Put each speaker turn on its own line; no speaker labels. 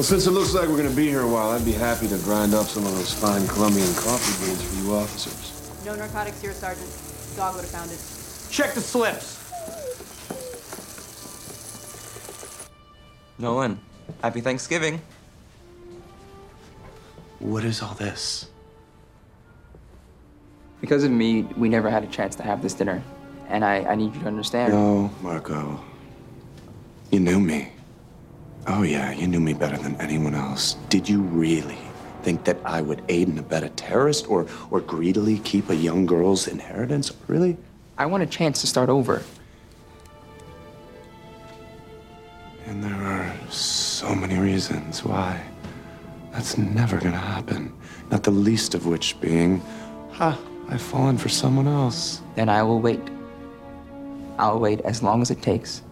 Well, since it looks like we're gonna be here a while, I'd be happy to grind up some of those fine Colombian coffee beans for you officers.
No narcotics here, Sergeant. Dog would have found it.
Check the slips.
Nolan, happy Thanksgiving.
What is all this?
Because of me, we never had a chance to have this dinner. And I need you to understand.
No, Marco. You knew me. Oh, yeah, you knew me better than anyone else. Did you really think that I would aid and abet a terrorist or greedily keep a young girl's inheritance? Really?
I want a chance to start over.
And there are so many reasons why that's never gonna happen. Not the least of which being, I've fallen for someone else.
Then I will wait. I'll wait as long as it takes.